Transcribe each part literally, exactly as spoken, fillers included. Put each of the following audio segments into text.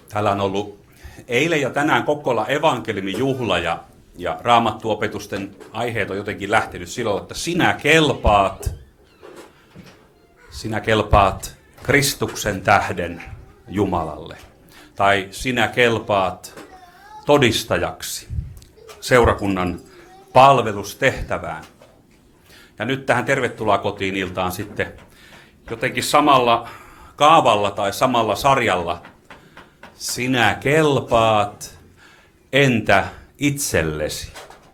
Täällä on ollut eilen ja tänään Kokkola evankeliumin juhla ja, ja raamattuopetusten aiheet on jotenkin lähtenyt silloin, että sinä kelpaat, sinä kelpaat Kristuksen tähden Jumalalle. Tai sinä kelpaat todistajaksi seurakunnan palvelustehtävään. Ja nyt tähän tervetuloa kotiin iltaan sitten jotenkin samalla kaavalla tai samalla sarjalla. Sinä kelpaat, entä itsellesi?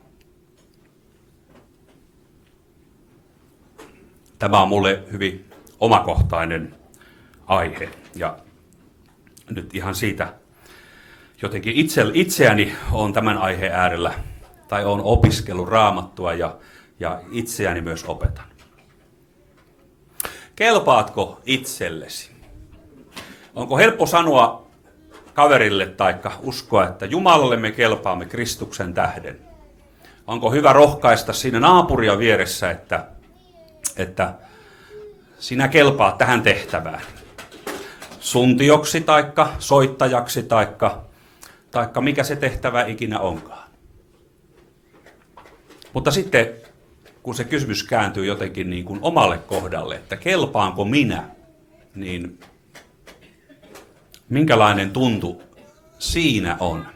Tämä on mulle hyvin omakohtainen aihe. Ja nyt ihan siitä jotenkin itse, itseäni on tämän aiheen äärellä, tai olen opiskellut raamattua ja, ja itseäni myös opetan. Kelpaatko itsellesi? Onko helppo sanoa kaverille tai uskoa, että Jumalalle me kelpaamme Kristuksen tähden? Onko hyvä rohkaista siinä naapuria vieressä, että, että sinä kelpaat tähän tehtävään? Suntioksi taikka soittajaksi taikka, taikka mikä se tehtävä ikinä onkaan. Mutta sitten kun se kysymys kääntyy jotenkin niin kuin omalle kohdalle, että kelpaanko minä, niin minkälainen tuntu siinä on?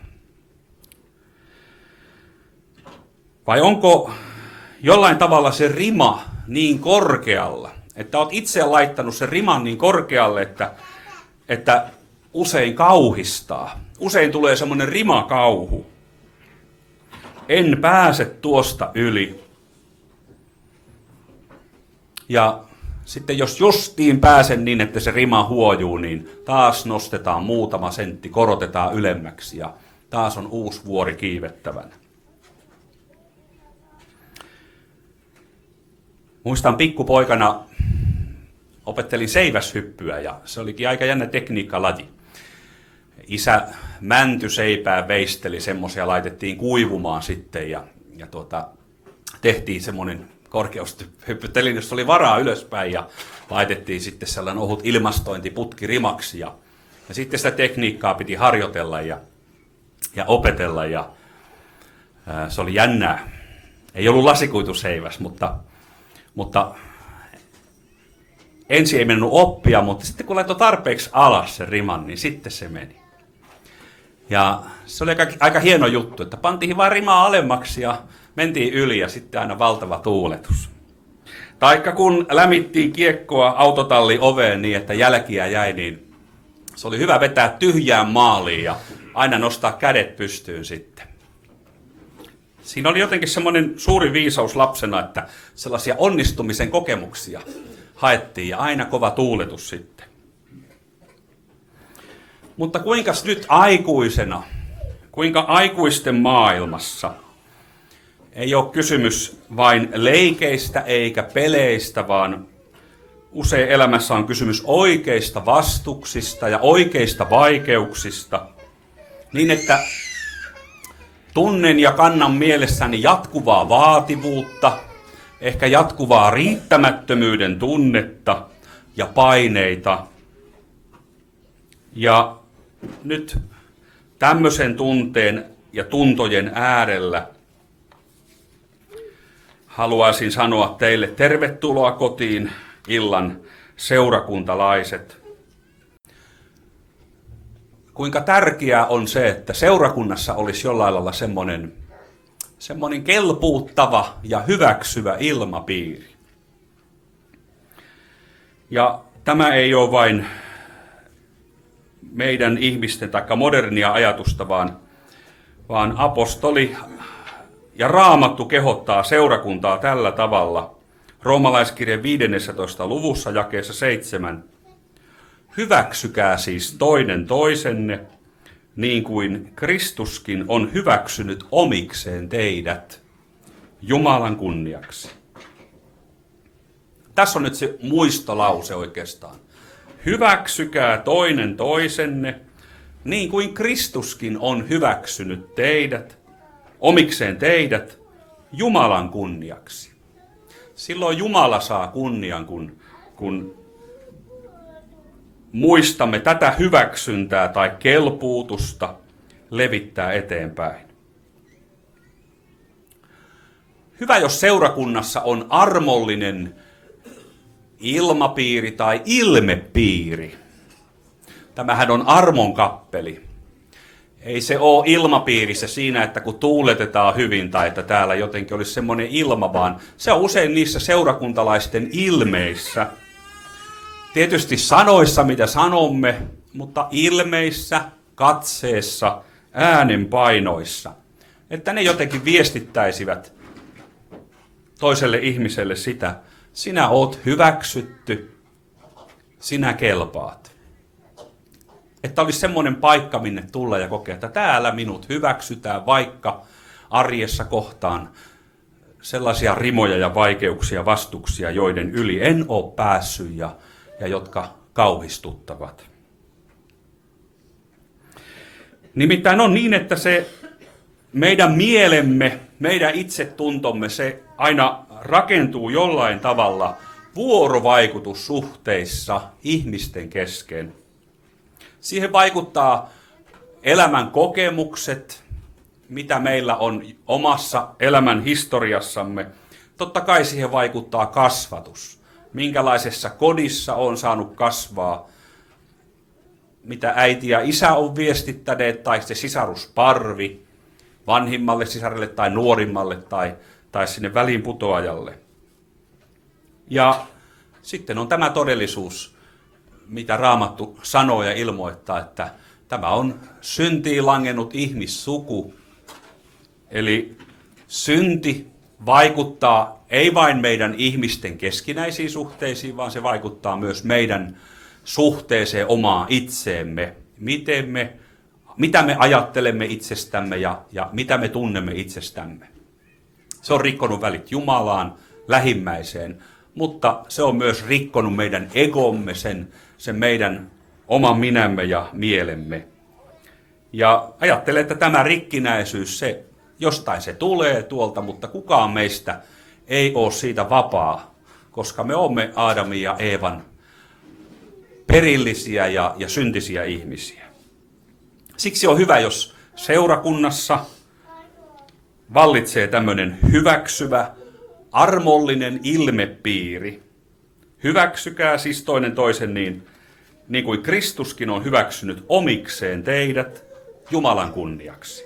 Vai onko jollain tavalla se rima niin korkealla, että olet itse laittanut sen riman niin korkealle, että, että usein kauhistaa. Usein tulee semmoinen rimakauhu. En pääse tuosta yli. Ja sitten jos justiin pääsen niin, että se rima huojuu, niin taas nostetaan muutama sentti, korotetaan ylemmäksi ja taas on uusi vuori kiivettävänä. Muistan pikkupoikana opettelin seiväshyppyä ja se olikin aika jännä tekniikkalaji. Isä mäntyseipää veisteli, semmoisia laitettiin kuivumaan sitten ja, ja tuota, tehtiin semmoinen korkeushyppytelin, jossa oli varaa ylöspäin ja laitettiin sitten sellainen ohut ilmastointiputki rimaksi ja, ja sitten sitä tekniikkaa piti harjoitella ja, ja opetella ja ää, se oli jännää. Ei ollut lasikuituseiväs, mutta, mutta ensin ei mennyt oppia, mutta sitten kun laittoi tarpeeksi alas sen riman, niin sitten se meni. Ja se oli aika, aika hieno juttu, että pantiin vain rimaa alemmaksi ja mentiin yli ja sitten aina valtava tuuletus. Taikka kun lämmittiin kiekkoa autotalli oveen niin, että jälkiä jäi, niin se oli hyvä vetää tyhjään maaliin ja aina nostaa kädet pystyyn sitten. Siinä oli jotenkin semmoinen suuri viisaus lapsena, että sellaisia onnistumisen kokemuksia haettiin ja aina kova tuuletus sitten. Mutta kuinkas nyt aikuisena, kuinka aikuisten maailmassa ei ole kysymys vain leikeistä eikä peleistä, vaan usein elämässä on kysymys oikeista vastuksista ja oikeista vaikeuksista, niin että tunnen ja kannan mielessäni jatkuvaa vaativuutta, ehkä jatkuvaa riittämättömyyden tunnetta ja paineita. Ja nyt tämmöisen tunteen ja tuntojen äärellä haluaisin sanoa teille tervetuloa kotiin illan seurakuntalaiset. Kuinka tärkeää on se, että seurakunnassa olisi jollain lailla semmoinen, semmoinen kelpuuttava ja hyväksyvä ilmapiiri. Ja tämä ei ole vain meidän ihmisten tai modernia ajatusta, vaan, vaan apostoli ja Raamattu kehottaa seurakuntaa tällä tavalla. Roomalaiskirjan viidennessä luvussa jakeessa seitsemän. Hyväksykää siis toinen toisenne, niin kuin Kristuskin on hyväksynyt omikseen teidät Jumalan kunniaksi. Tässä on nyt se muistolause oikeastaan. Hyväksykää toinen toisenne, niin kuin Kristuskin on hyväksynyt teidät, omikseen teidät, Jumalan kunniaksi. Silloin Jumala saa kunnian, kun, kun muistamme tätä hyväksyntää tai kelpuutusta levittää eteenpäin. Hyvä, jos seurakunnassa on armollinen ilmapiiri tai ilmepiiri. Tämähän on armon kappeli. Ei se ole ilmapiirissä siinä, että kun tuuletetaan hyvin tai että täällä jotenkin olisi semmoinen ilma, vaan se on usein niissä seurakuntalaisten ilmeissä. Tietysti sanoissa, mitä sanomme, mutta ilmeissä, katseessa, äänenpainoissa. Että ne jotenkin viestittäisivät toiselle ihmiselle sitä, sinä oot hyväksytty, sinä kelpaat. Että olisi semmoinen paikka, minne tulla ja kokea, että täällä minut hyväksytään, vaikka arjessa kohtaan sellaisia rimoja ja vaikeuksia, vastuksia, joiden yli en ole päässyt ja, ja jotka kauhistuttavat. Nimittäin on niin, että se meidän mielemme, meidän itsetuntomme, se aina rakentuu jollain tavalla vuorovaikutussuhteissa ihmisten kesken. Siihen vaikuttaa elämän kokemukset, mitä meillä on omassa elämän historiassamme. Totta kai siihen vaikuttaa kasvatus. Minkälaisessa kodissa on saanut kasvaa, mitä äiti ja isä on viestittäneet, tai se sisarusparvi vanhimmalle sisarelle tai nuorimmalle tai, tai sinne väliinputoajalle. Ja sitten on tämä todellisuus, mitä Raamattu sanoo ja ilmoittaa, että tämä on syntiin langennut ihmissuku. Eli synti vaikuttaa ei vain meidän ihmisten keskinäisiin suhteisiin, vaan se vaikuttaa myös meidän suhteeseen omaan itseemme. Miten me, mitä me ajattelemme itsestämme ja, ja mitä me tunnemme itsestämme. Se on rikkonut välit Jumalaan, lähimmäiseen, mutta se on myös rikkonut meidän egomme, sen, sen meidän oman minämme ja mielemme. Ja ajattelen, että tämä rikkinäisyys, se, jostain se tulee tuolta, mutta kukaan meistä ei ole siitä vapaa, koska me olemme Aadamin ja Eevan perillisiä ja, ja syntisiä ihmisiä. Siksi on hyvä, jos seurakunnassa vallitsee tämmöinen hyväksyvä, armollinen ilmepiiri. Hyväksykää siis toinen toisen niin, niin kuin Kristuskin on hyväksynyt omikseen teidät Jumalan kunniaksi.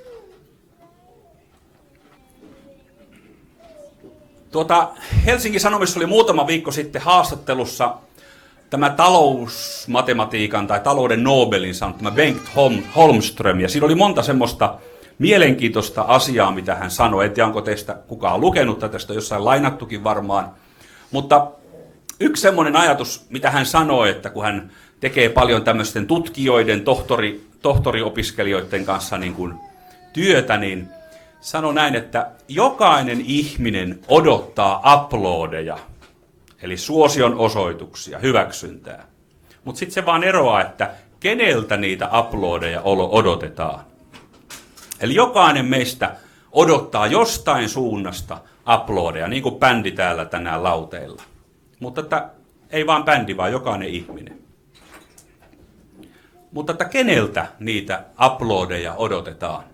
Tuota, Helsingin Sanomissa oli muutama viikko sitten haastattelussa tämä talousmatematiikan tai talouden Nobelin saanut tämä Bengt Holmström, ja siinä oli monta semmoista mielenkiintoista asiaa, mitä hän sanoi. En tiedä, onko teistä kukaan lukenut tätä, tästä on jossain lainattukin varmaan. Mutta yksi semmoinen ajatus, mitä hän sanoi, että kun hän tekee paljon tämmöisten tutkijoiden, tohtori, tohtoriopiskelijoiden kanssa niin kuin työtä, niin sanoi näin, että jokainen ihminen odottaa uploadeja, eli suosion osoituksia, hyväksyntää. Mutta sitten se vaan eroaa, että keneltä niitä uploadeja odotetaan. Eli jokainen meistä odottaa jostain suunnasta uploadeja, niin kuin bändi täällä tänään lauteilla. Mutta että ei vaan bändi, vaan jokainen ihminen. Mutta että keneltä niitä uploadeja odotetaan?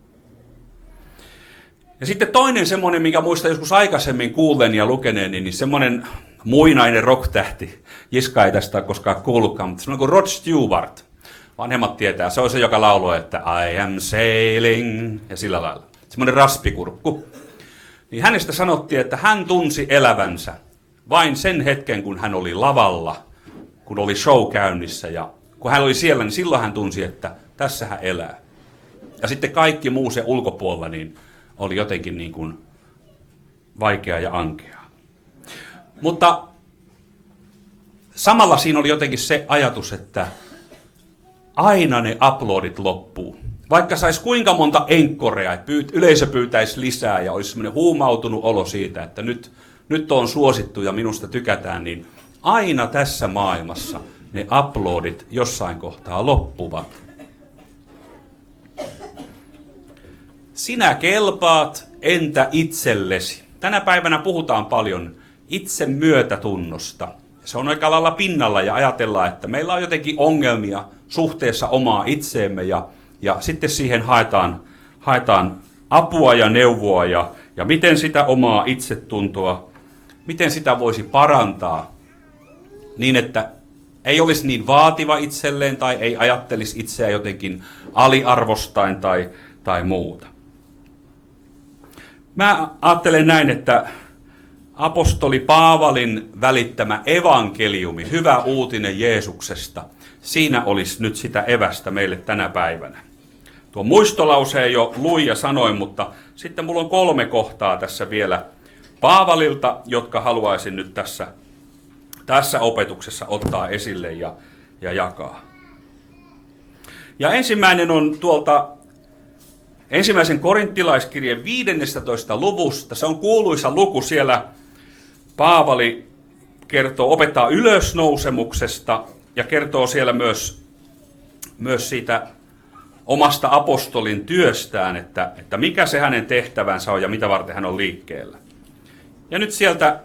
Ja sitten toinen semmoinen, minkä muistan joskus aikaisemmin kuulleeni ja lukeneeni, niin semmoinen muinainen rock-tähti. Jiska ei tästä ole koskaan kuullutkaan, mutta semmoinen kuin Rod Stewart. Vanhemmat tietää, se on se, joka lauloi, että I am sailing, ja sillä lailla. Semmoinen raspikurkku. Niin hänestä sanottiin, että hän tunsi elävänsä vain sen hetken, kun hän oli lavalla, kun oli show käynnissä. Ja kun hän oli siellä, niin silloin hän tunsi, että tässä hän elää. Ja sitten kaikki muu se ulkopuolella niin oli jotenkin niin kuin vaikeaa ja ankeaa. Mutta samalla siinä oli jotenkin se ajatus, että aina ne uploadit loppuu. Vaikka saisi kuinka monta enkkorea, että pyyt, yleisö pyytäisi lisää ja olisi semmoinen huumautunut olo siitä, että nyt, nyt on suosittu ja minusta tykätään, niin aina tässä maailmassa ne uploadit jossain kohtaa loppuvat. Sinä kelpaat, entä itsellesi? Tänä päivänä puhutaan paljon itse myötätunnosta. Se on aika lailla pinnalla ja ajatellaan, että meillä on jotenkin ongelmia suhteessa omaa itseemme ja, ja sitten siihen haetaan, haetaan apua ja neuvoa ja, ja miten sitä omaa itsetuntoa, miten sitä voisi parantaa niin, että ei olisi niin vaativa itselleen tai ei ajattelisi itseä jotenkin aliarvostain tai, tai muuta. Mä ajattelen näin, että apostoli Paavalin välittämä evankeliumi, hyvä uutinen Jeesuksesta, siinä olisi nyt sitä evästä meille tänä päivänä. Tuo muistolauseen jo luin ja sanoin, mutta sitten mulla on kolme kohtaa tässä vielä Paavalilta, jotka haluaisin nyt tässä, tässä opetuksessa ottaa esille ja, ja jakaa. Ja ensimmäinen on tuolta ensimmäisen korinttilaiskirjeen viidennestätoista luvusta. Se on kuuluisa luku, siellä Paavali kertoo, opettaa ylösnousemuksesta ja kertoo siellä myös, myös siitä omasta apostolin työstään, että, että mikä se hänen tehtävänsä on ja mitä varten hän on liikkeellä. Ja nyt sieltä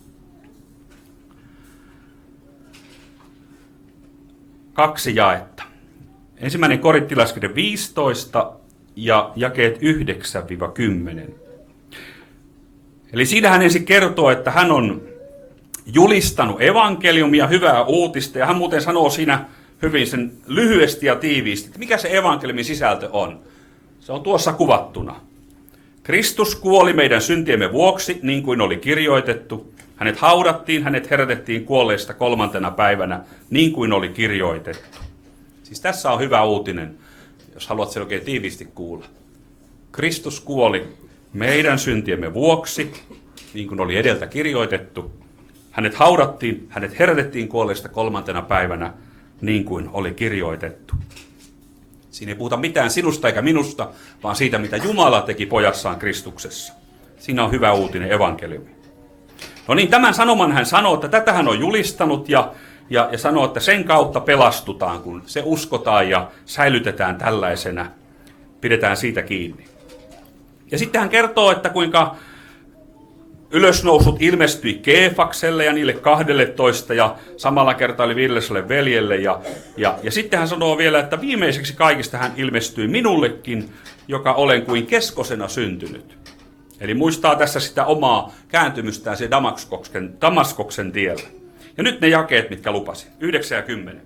kaksi jaetta. Ensimmäinen korinttilaiskirje viisitoista ja jakeet yhdeksän kymmenen. Eli siinä hän ensin kertoo, että hän on julistanut evankeliumia, hyvää uutista, ja hän muuten sanoo siinä hyvin sen lyhyesti ja tiiviisti, että mikä se evankeliumin sisältö on. Se on tuossa kuvattuna. Kristus kuoli meidän syntiemme vuoksi, niin kuin oli kirjoitettu. Hänet haudattiin, hänet herätettiin kuolleista kolmantena päivänä, niin kuin oli kirjoitettu. Siis tässä on hyvä uutinen, jos haluat sen oikein tiiviisti kuulla. Kristus kuoli meidän syntiemme vuoksi, niin kuin oli edeltä kirjoitettu. Hänet haudattiin, hänet herätettiin kuolleista kolmantena päivänä, niin kuin oli kirjoitettu. Siinä ei puhuta mitään sinusta eikä minusta, vaan siitä, mitä Jumala teki pojassaan Kristuksessa. Siinä on hyvä uutinen evankeliumi. No niin, tämän sanoman hän sanoo, että tätä hän on julistanut ja, ja, ja sanoo, että sen kautta pelastutaan, kun se uskotaan ja säilytetään tällaisena. Pidetään siitä kiinni. Ja sitten hän kertoo, että kuinka ylösnousut ilmestyi Keefakselle ja niille kahdelletoista ja samalla kertaa oli viidelleselle veljelle. Ja, ja, ja sitten hän sanoo vielä, että viimeiseksi kaikista hän ilmestyi minullekin, joka olen kuin keskosena syntynyt. Eli muistaa tässä sitä omaa kääntymystään se Damaskoksen, Damaskoksen tiellä. Ja nyt ne jakeet, mitkä lupasin, yhdeksän ja kymmenen.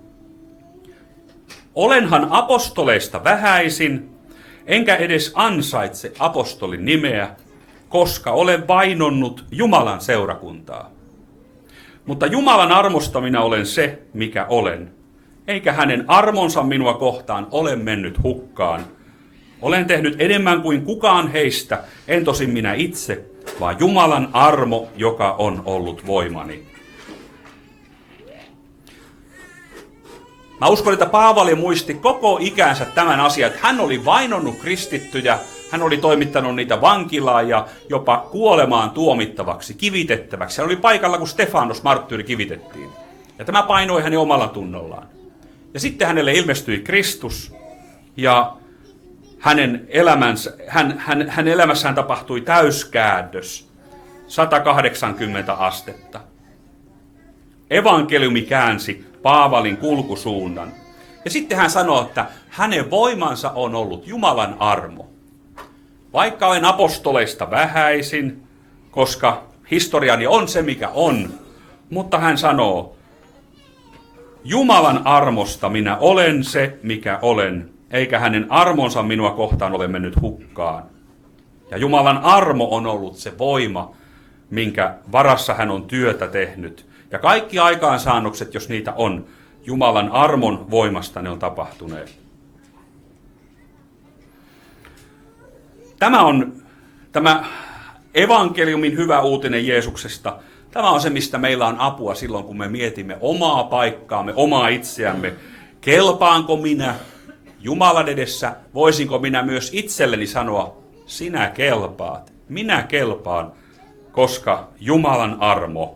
Olenhan apostoleista vähäisin, enkä edes ansaitse apostolin nimeä, koska olen vainonnut Jumalan seurakuntaa. Mutta Jumalan armosta minä olen se, mikä olen, eikä hänen armonsa minua kohtaan ole mennyt hukkaan. Olen tehnyt enemmän kuin kukaan heistä, en tosin minä itse, vaan Jumalan armo, joka on ollut voimani. Mä uskon, että Paavali muisti koko ikänsä tämän asian, että hän oli vainonnut kristittyjä, hän oli toimittanut niitä vankilaan ja jopa kuolemaan tuomittavaksi, kivitettäväksi. Hän oli paikalla, kun Stefanos marttyyri kivitettiin. Ja tämä painoi hänen omalla tunnollaan. Ja sitten hänelle ilmestyi Kristus ja hänen, elämänsä, hän, hän, hänen elämässään tapahtui täyskäännös, sata kahdeksankymmentä astetta. Evankeliumi käänsi Paavalin kulkusuunnan. Ja sitten hän sanoo, että hänen voimansa on ollut Jumalan armo. Vaikka olen apostoleista vähäisin, koska historiani on se mikä on, mutta hän sanoo, Jumalan armosta minä olen se mikä olen, eikä hänen armonsa minua kohtaan ole mennyt hukkaan. Ja Jumalan armo on ollut se voima, minkä varassa hän on työtä tehnyt. Ja kaikki aikaansaannokset, jos niitä on, Jumalan armon voimasta ne on tapahtuneet. Tämä on tämä evankeliumin hyvä uutinen Jeesuksesta. Tämä on se, mistä meillä on apua silloin, kun me mietimme omaa paikkaamme, omaa itseämme. Kelpaanko minä Jumalan edessä? Voisinko minä myös itselleni sanoa, sinä kelpaat, minä kelpaan, koska Jumalan armo.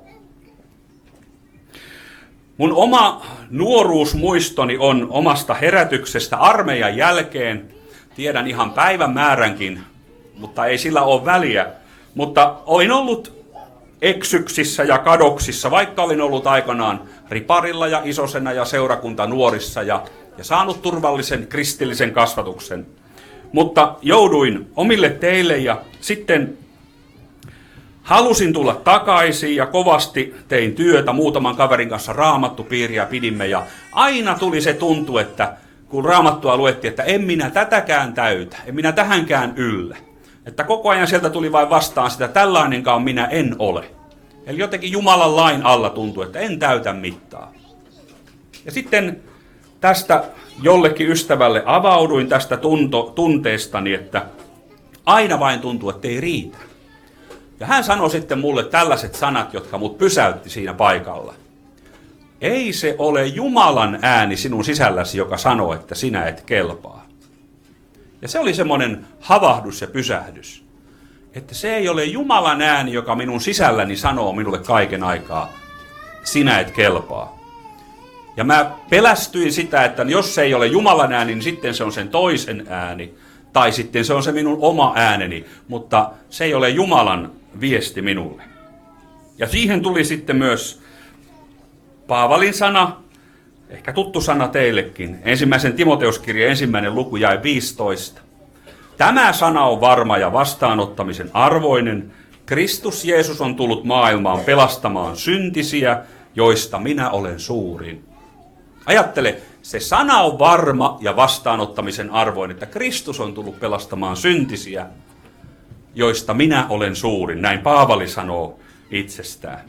Mun oma nuoruusmuistoni on omasta herätyksestä armeijan jälkeen. Tiedän ihan päivämääränkin, mutta ei sillä ole väliä. Mutta olin ollut eksyksissä ja kadoksissa, vaikka olin ollut aikanaan riparilla ja isosena ja seurakunta nuorissa ja, ja saanut turvallisen kristillisen kasvatuksen. Mutta jouduin omille teille ja sitten halusin tulla takaisin ja kovasti tein työtä, muutaman kaverin kanssa raamattupiiriä pidimme ja aina tuli se tuntu, että kun raamattua luettiin, että en minä tätäkään täytä, en minä tähänkään yllä. Että koko ajan sieltä tuli vain vastaan sitä, tällainenkaan minä en ole. Eli jotenkin Jumalan lain alla tuntui, että en täytä mittaa. Ja sitten tästä jollekin ystävälle avauduin tästä tunto, tunteestani, että aina vain tuntuu, että ei riitä. Ja hän sanoi sitten mulle tällaiset sanat, jotka mut pysäytti siinä paikalla. Ei se ole Jumalan ääni sinun sisälläsi, joka sanoo, että sinä et kelpaa. Ja se oli semmoinen havahdus ja pysähdys, että se ei ole Jumalan ääni, joka minun sisälläni sanoo minulle kaiken aikaa, sinä et kelpaa. Ja mä pelästyin sitä, että jos se ei ole Jumalan ääni, niin sitten se on sen toisen ääni, tai sitten se on se minun oma ääneni, mutta se ei ole Jumalan viesti minulle. Ja siihen tuli sitten myös Paavalin sana, ehkä tuttu sana teillekin, ensimmäisen Timoteuskirjan ensimmäinen luku jae viisitoista. Tämä sana on varma ja vastaanottamisen arvoinen. Kristus Jeesus on tullut maailmaan pelastamaan syntisiä, joista minä olen suurin. Ajattele, se sana on varma ja vastaanottamisen arvoinen, että Kristus on tullut pelastamaan syntisiä, joista minä olen suurin. Näin Paavali sanoo itsestään.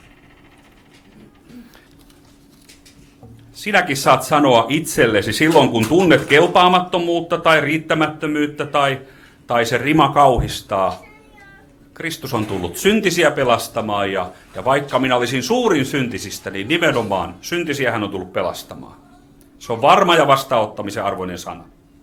Sinäkin saat sanoa itsellesi silloin, kun tunnet kelpaamattomuutta tai riittämättömyyttä tai, tai se rima kauhistaa. Kristus on tullut syntisiä pelastamaan ja, ja vaikka minä olisin suurin syntisistä, niin nimenomaan syntisiä hän on tullut pelastamaan. Se on varma ja vastaanottamisen arvoinen sana.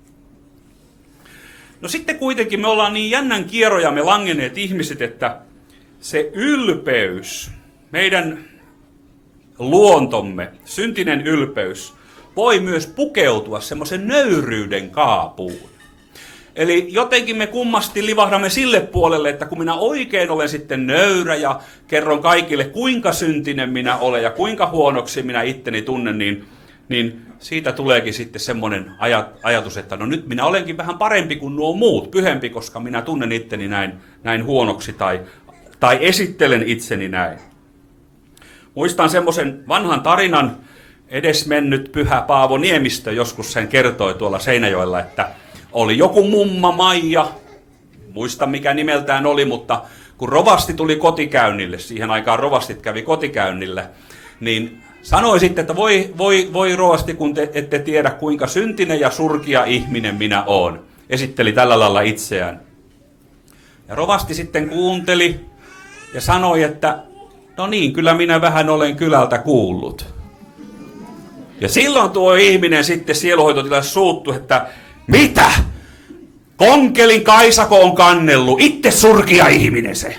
No sitten kuitenkin me ollaan niin jännän kierroja me langenneet ihmiset, että se ylpeys, meidän luontomme, syntinen ylpeys, voi myös pukeutua semmoisen nöyryyden kaapuun. Eli jotenkin me kummasti livahdamme sille puolelle, että kun minä oikein olen sitten nöyrä ja kerron kaikille, kuinka syntinen minä olen ja kuinka huonoksi minä itteni tunnen, niin, niin siitä tuleekin sitten semmoinen ajatus, että no nyt minä olenkin vähän parempi kuin nuo muut, pyhempi, koska minä tunnen itteni näin, näin huonoksi tai, tai esittelen itseni näin. Muistan semmoisen vanhan tarinan, edesmennyt pyhä Paavo Niemistö joskus sen kertoi tuolla Seinäjoella, että oli joku mumma Maija, muista mikä nimeltään oli, mutta kun rovasti tuli kotikäynnille, siihen aikaan rovastit kävi kotikäynnille, niin sanoi sitten, että voi, voi, voi rovasti, kun te ette tiedä kuinka syntinen ja surkia ihminen minä oon. Esitteli tällä lailla itseään. Ja rovasti sitten kuunteli ja sanoi, että no niin, kyllä minä vähän olen kylältä kuullut. Ja silloin tuo ihminen sitten sieluhoitotilassa suuttui, että mitä? Konkelin Kaisako on kannellut, itse surkia ihminen se.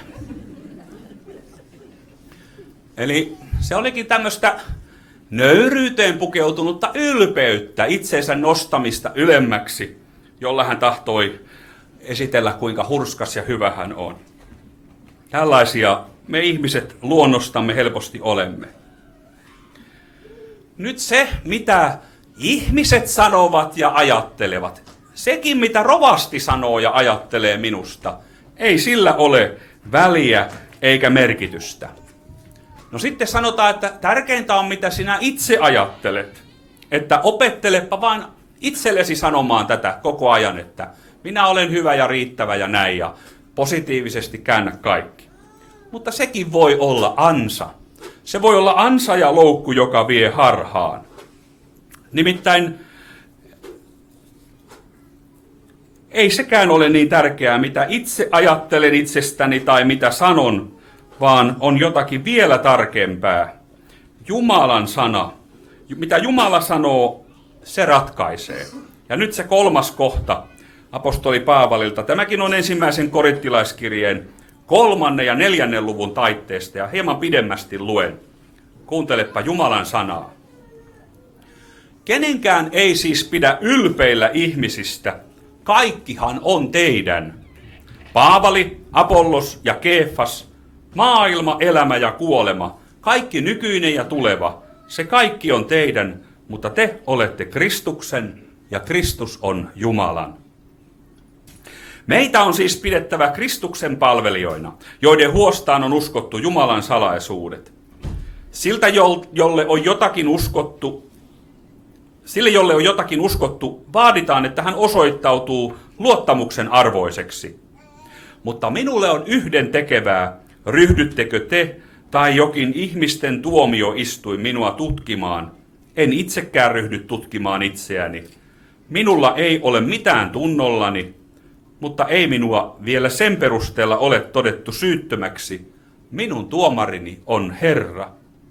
Eli se olikin tämmöistä nöyryyteen pukeutunutta ylpeyttä, itseensä nostamista ylemmäksi, jolla hän tahtoi esitellä, kuinka hurskas ja hyvä hän on. Tällaisia me ihmiset luonnostamme helposti olemme. Nyt se, mitä ihmiset sanovat ja ajattelevat, sekin mitä rovasti sanoo ja ajattelee minusta, ei sillä ole väliä eikä merkitystä. No sitten sanotaan, että tärkeintä on mitä sinä itse ajattelet, että opettelepa vain itsellesi sanomaan tätä koko ajan, että minä olen hyvä ja riittävä ja näin ja positiivisesti käännä kaikki. Mutta sekin voi olla ansa. Se voi olla ansa ja loukku, joka vie harhaan. Nimittäin ei sekään ole niin tärkeää, mitä itse ajattelen itsestäni tai mitä sanon, vaan on jotakin vielä tärkeämpää. Jumalan sana. Mitä Jumala sanoo, se ratkaisee. Ja nyt se kolmas kohta apostoli Paavalilta. Tämäkin on ensimmäisen korinttilaiskirjeen kolmannen ja neljännen luvun taitteesta ja hieman pidemmästi luen. Kuuntelepa Jumalan sanaa. Kenenkään ei siis pidä ylpeillä ihmisistä, kaikkihan on teidän. Paavali, Apollos ja Keefas, Maailma, elämä ja kuolema, kaikki nykyinen ja tuleva, se kaikki on teidän, mutta te olette Kristuksen ja Kristus on Jumalan. Meitä on siis pidettävä Kristuksen palvelijoina, joiden huostaan on uskottu Jumalan salaisuudet. Siltä, jolle on jotakin uskottu, sille, jolle on jotakin uskottu, vaaditaan, että hän osoittautuu luottamuksen arvoiseksi. Mutta minulle on yhden tekevää, ryhdyttekö te tai jokin ihmisten tuomioistuin minua tutkimaan. En itsekään ryhdy tutkimaan itseäni. Minulla ei ole mitään tunnollani, mutta ei minua vielä sen perusteella ole todettu syyttömäksi. Minun tuomarini on Herra.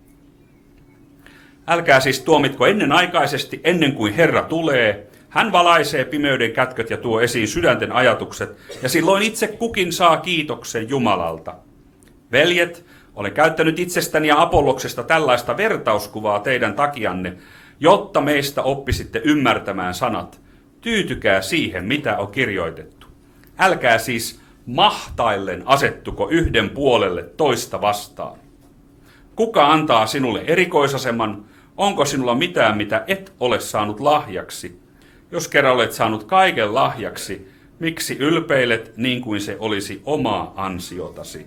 Älkää siis tuomitko ennenaikaisesti, ennen kuin Herra tulee. Hän valaisee pimeyden kätköt ja tuo esiin sydänten ajatukset, ja silloin itse kukin saa kiitoksen Jumalalta. Veljet, olen käyttänyt itsestäni ja Apolloksesta tällaista vertauskuvaa teidän takianne, jotta meistä oppisitte ymmärtämään sanat. Tyytykää siihen, mitä on kirjoitettu. Älkää siis mahtaillen asettuko yhden puolelle toista vastaan. Kuka antaa sinulle erikoisaseman? Onko sinulla mitään, mitä et ole saanut lahjaksi? Jos kerran olet saanut kaiken lahjaksi, miksi ylpeilet niin kuin se olisi omaa ansiotasi?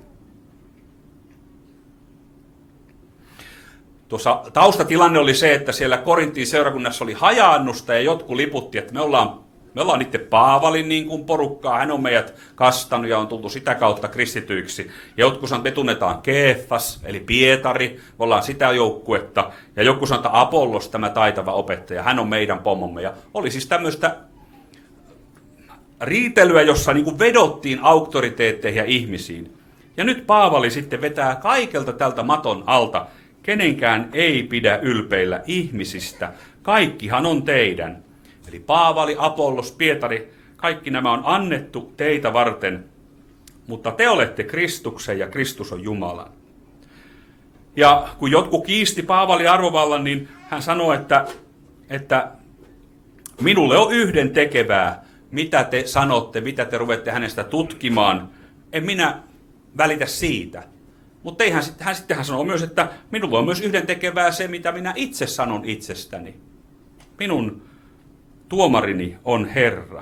Tuossa taustatilanne oli se, että siellä Korintin seurakunnassa oli hajaannusta ja jotkut liputti, että me ollaan, me ollaan itse Paavalin niin kuin porukkaa, hän on meidät kastanut ja on tultu sitä kautta kristityiksi. Ja jotkut sanoo, että me tunnetaan Keefas, eli Pietari, me ollaan sitä joukkuetta, ja joku sanoo, että Apollos, tämä taitava opettaja, hän on meidän pomomme. Ja oli siis tämmöistä riitelyä, jossa niin kuin vedottiin auktoriteetteihin ja ihmisiin. Ja nyt Paavali sitten vetää kaikelta tältä maton alta. Kenenkään ei pidä ylpeillä ihmisistä. Kaikkihan on teidän. Eli Paavali, Apollos, Pietari, kaikki nämä on annettu teitä varten, mutta te olette Kristuksen ja Kristus on Jumala. Ja kun jotkut kiisti Paavalin arvovallan, niin hän sanoi, että, että minulle on yhden tekevää, mitä te sanotte, mitä te ruvette hänestä tutkimaan. En minä välitä siitä. Mutta hän, hän sitten hän sanoo myös, että minulla on myös yhden tekevää se, mitä minä itse sanon itsestäni. Minun tuomarini on Herra.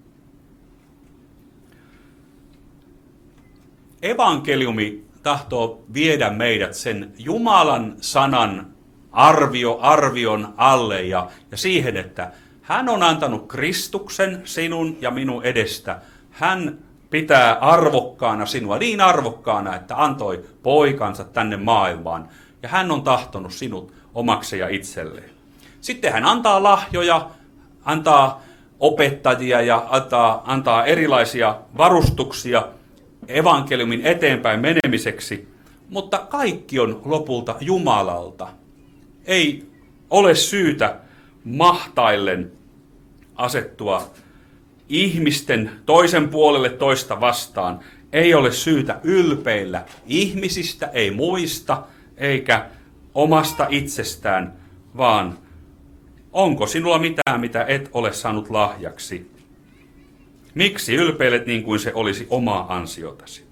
Evankeliumi tahtoo viedä meidät sen Jumalan sanan arvio, arvion alle ja, ja siihen, että hän on antanut Kristuksen sinun ja minun edestä. Hän pitää arvokkaana sinua, niin arvokkaana, että antoi poikansa tänne maailmaan. Ja hän on tahtonut sinut omaksi ja itselleen. Sitten hän antaa lahjoja, antaa opettajia ja antaa, antaa erilaisia varustuksia evankeliumin eteenpäin menemiseksi. Mutta kaikki on lopulta Jumalalta. Ei ole syytä mahtaillen asettua ihmisten toisen puolelle toista vastaan. Ei ole syytä ylpeillä ihmisistä, ei muista, eikä omasta itsestään, vaan onko sinulla mitään, mitä et ole saanut lahjaksi? Miksi ylpeilet niin kuin se olisi omaa ansiotasi?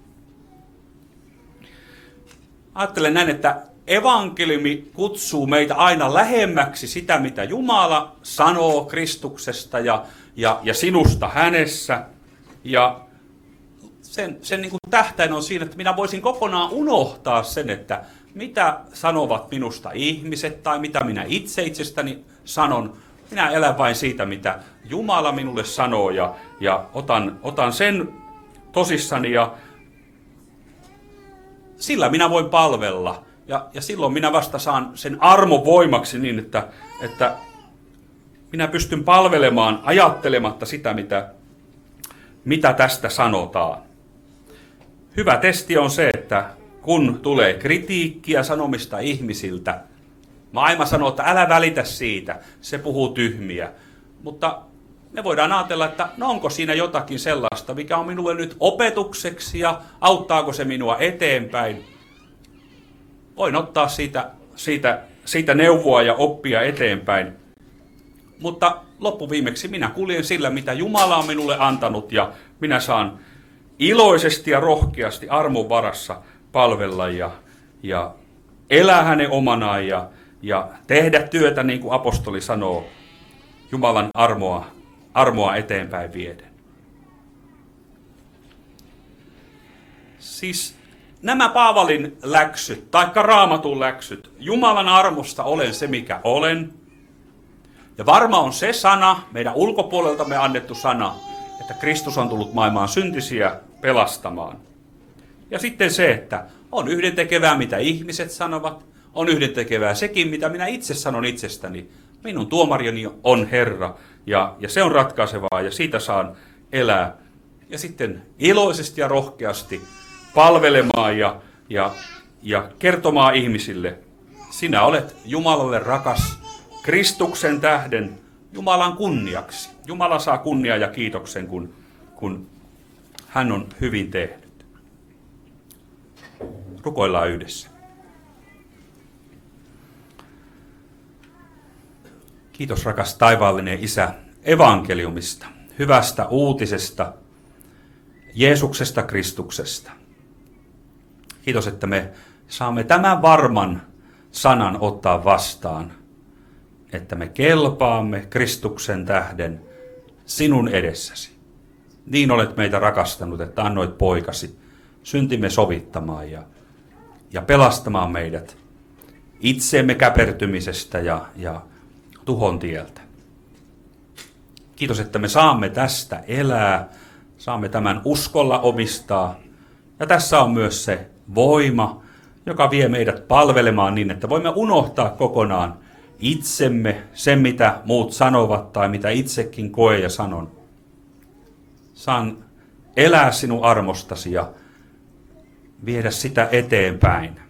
Ajattelen näin, että evankeliumi kutsuu meitä aina lähemmäksi sitä, mitä Jumala sanoo Kristuksesta ja, ja, ja sinusta hänessä. Ja sen, sen niin kuin tähtäin on siinä, että minä voisin kokonaan unohtaa sen, että mitä sanovat minusta ihmiset tai mitä minä itse itsestäni sanon. Minä elän vain siitä, mitä Jumala minulle sanoo ja, ja otan, otan sen tosissani ja sillä minä voin palvella. Ja, ja silloin minä vasta saan sen armon voimaksi niin, että, että minä pystyn palvelemaan ajattelematta sitä, mitä, mitä tästä sanotaan. Hyvä testi on se, että kun tulee kritiikkiä sanomista ihmisiltä, maailma sanoo, että älä välitä siitä, se puhuu tyhmiä. Mutta me voidaan ajatella, että no onko siinä jotakin sellaista, mikä on minulle nyt opetukseksi ja auttaako se minua eteenpäin. Voin ottaa siitä, siitä, siitä neuvoa ja oppia eteenpäin. Mutta loppuviimeksi minä kuljen sillä, mitä Jumala on minulle antanut ja minä saan iloisesti ja rohkeasti armon varassa palvella ja, ja elää hänen omanaan ja, ja tehdä työtä, niin kuin apostoli sanoo, Jumalan armoa, armoa eteenpäin vieden. Siis nämä Paavalin läksyt, taikka Raamatun läksyt, Jumalan armosta olen se, mikä olen. Ja varma on se sana, meidän ulkopuoleltamme annettu sana, että Kristus on tullut maailmaan syntisiä pelastamaan. Ja sitten se, että on yhdentekevää, mitä ihmiset sanovat, on yhdentekevää sekin, mitä minä itse sanon itsestäni. Minun tuomarioni on Herra, ja, ja se on ratkaisevaa, ja siitä saan elää. Ja sitten iloisesti ja rohkeasti palvelemaan ja, ja, ja kertomaan ihmisille, sinä olet Jumalalle rakas, Kristuksen tähden, Jumalan kunniaksi. Jumala saa kunniaa ja kiitoksen, kun, kun hän on hyvin tehnyt. Rukoillaan yhdessä. Kiitos rakas taivaallinen Isä evankeliumista, hyvästä uutisesta, Jeesuksesta Kristuksesta. Kiitos, että me saamme tämän varman sanan ottaa vastaan, että me kelpaamme Kristuksen tähden sinun edessäsi. Niin olet meitä rakastanut, että annoit poikasi syntimme sovittamaan ja, ja pelastamaan meidät itseemme käpertymisestä ja, ja tuhon tieltä. Kiitos, että me saamme tästä elää, saamme tämän uskolla omistaa. Ja tässä on myös se voima, joka vie meidät palvelemaan niin, että voimme unohtaa kokonaan itsemme, sen mitä muut sanovat tai mitä itsekin koe ja sanon. Saan elää sinun armostasi ja viedä sitä eteenpäin.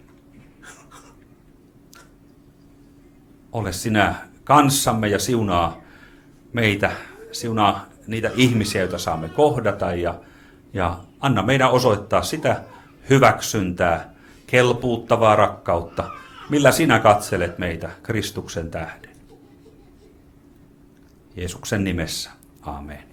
Ole sinä kanssamme ja siunaa meitä, siunaa niitä ihmisiä, joita saamme kohdata ja, ja anna meidän osoittaa sitä hyväksyntää, kelpuuttavaa rakkautta, millä sinä katselet meitä Kristuksen tähden. Jeesuksen nimessä. Amen.